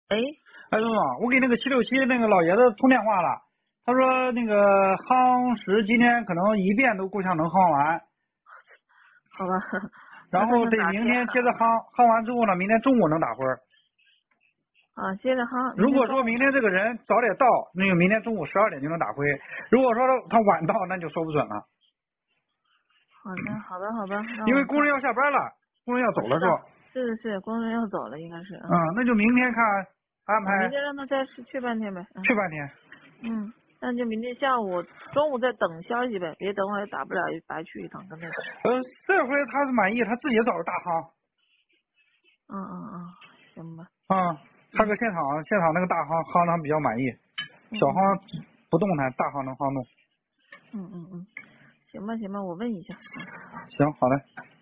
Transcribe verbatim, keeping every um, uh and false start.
哎， 哎，总总，我给那个七六七那个老爷子通电话了，他说那个夯实今天可能一遍都够呛能夯完， 好吧。 然后得明天接着夯，夯完之后呢，明天中午能打灰儿。 啊，接着夯。 如果说明天这个人早点到，那个明天中午十二点就能打灰；如果说他晚到，那就说不准了。 好的，好的，好的。 因为工人要下班了，工人要走了是吧？ 是是是，工人要走了，应该是。 嗯，那就明天看安排。 明天让他再去半天呗。 去半天。 嗯，那就明天下午、中午再等消息呗，别等会儿打不了，白去一趟跟那个。 呃，这回他是满意，他自己找的大夯。 嗯嗯嗯，行吧。 啊，他搁现场现场那个大夯夯他比较满意，小夯不动弹，大夯能夯动。 嗯嗯嗯，行吧行吧，我问一下。 行，好嘞。